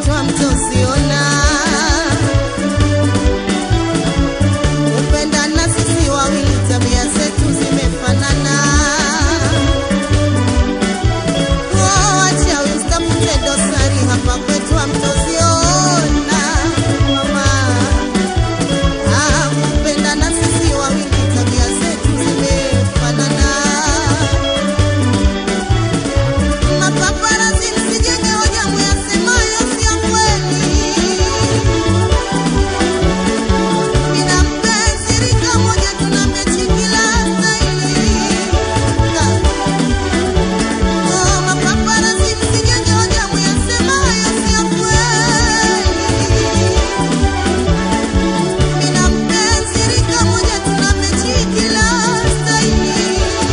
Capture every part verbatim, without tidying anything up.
kwetu hamtosiona. Kupendana sisi wawili, tabia zetu zimefanana. Oh, acha usitafute dosari, hapa kwetu hamtosiona mama. Ah, kupendana sisi wawili, tabia zetu zimefanana. Mapaparazzi msijenge hoja muyasemayo sio kweli. Nina mpenzi rika moja, tuna mechi kila staili. Oh, mapaparazzi msijenge hoja muyasemayo sio kweli. Nina mpenzi rika moja, tuna mechi kila staili.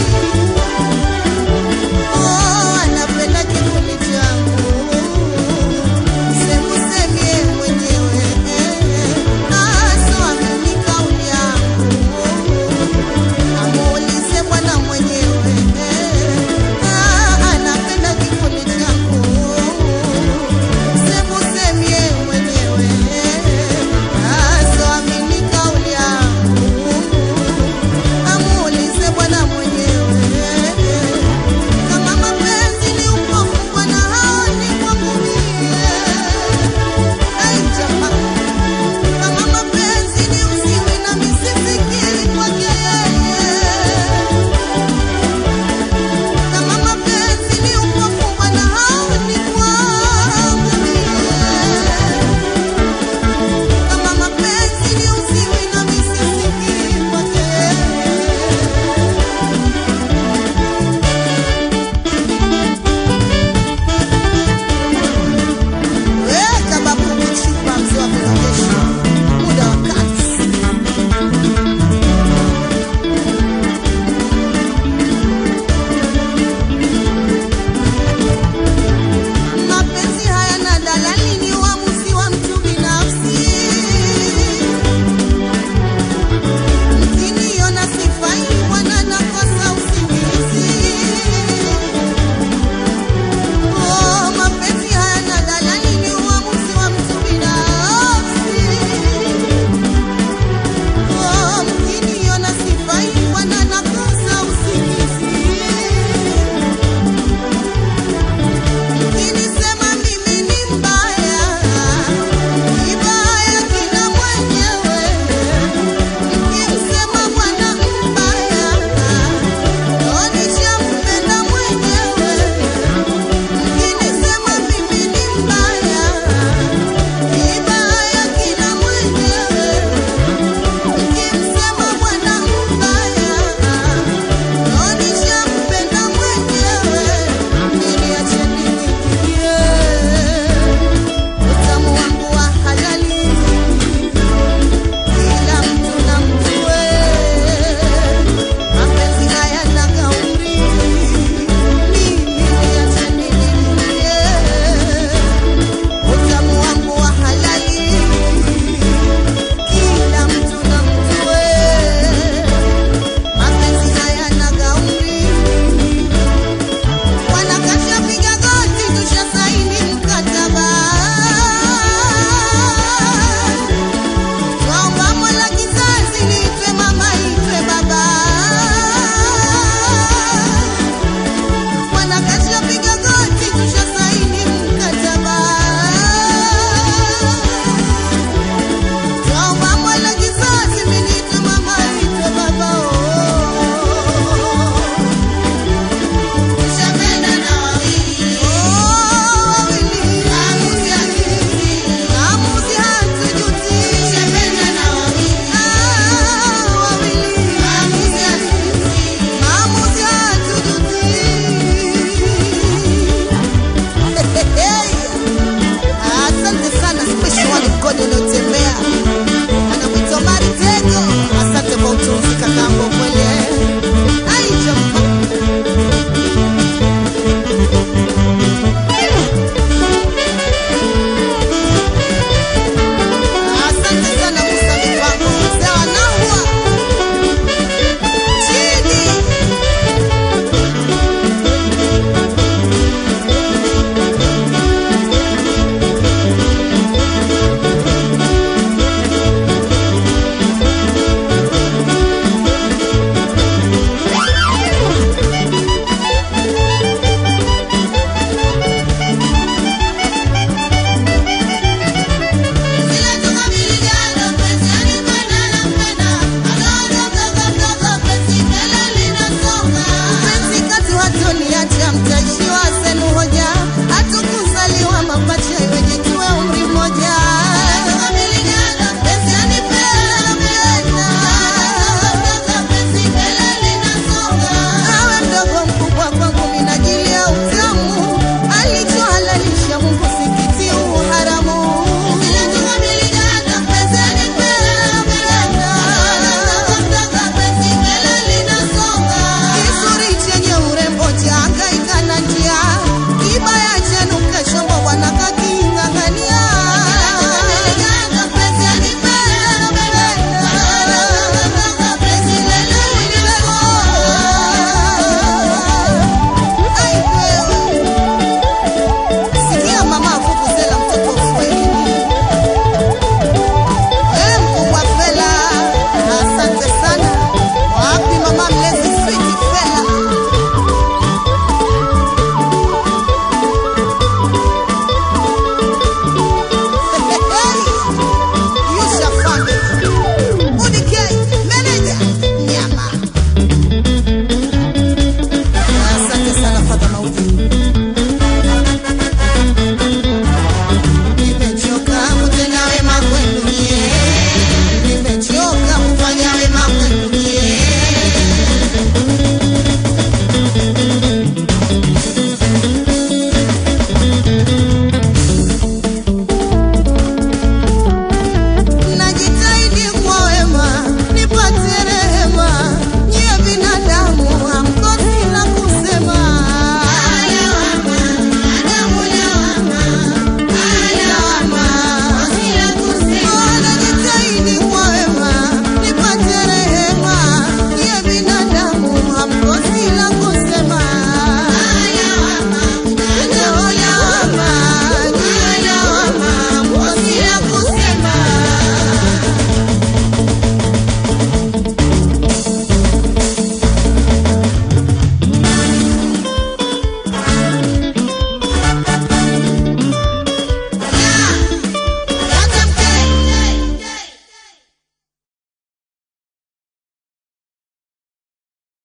Oh, anapenda kivuli changu, semusemie mwenyewe. Aso amini kauli yangu, amuulize bwana mwenyewe. Ah, anapenda kivuli changu, semusemie mwenyewe. Aso amini kauli yangu, amuulize bwana mwenyewe. Kama mapenzi ni upofu, bwana haoni kwangu mie. Ai jamaa, kama mapenzi ni uziwi, na misifikiri kwake yeye. Kama mapenzi ni upofu, bwana haoni kwangu mie. Kama mapenzi ni uziwi, na misifikiri kwake yeye. Weka babu kuchupa mzee wa kurejesha muda wa kazi. Mapenzi hayana dalali, ni uamuzi wa mtu binafsi. Mkiniona sifai, bwana nakosa usingizi. Oh, mapenzi hayana dalali, ni uamuzi wa mtu binafsi. Oh, mkiniona sifai, bwana nakosa usingizi. Mkinisema mimi ni mbaya, kibaya kina mwenyewe. Mkimsema bwana mbaya, nishampenda mwenyewe. Mkinisema mimi ni mbaya, kibaya kina mwenyewe. Mkimsema bwana mbaya, nishampenda mwenyewe. Niache niingie utamu wangu wa halali, kila mtu na mjue. Mapenzi hayana kauli, mimi niache niingie utamu wangu wa halali, kila mtu na mjue. Mapenzi hayana kauli. Wanakasha piga goti, tushasaini mkataba. Twaomba Mola kizazi, niitwe mama, itwe baba. Wanakasha piga goti, tushasaini mkataba. Twaomba Mola kizazi, niitwe mama, itwe baba. Tushapendana wawili, maamuzi hatujuti. Tushapendana wawili, maamuzi hatujuti. Asante sana, special one God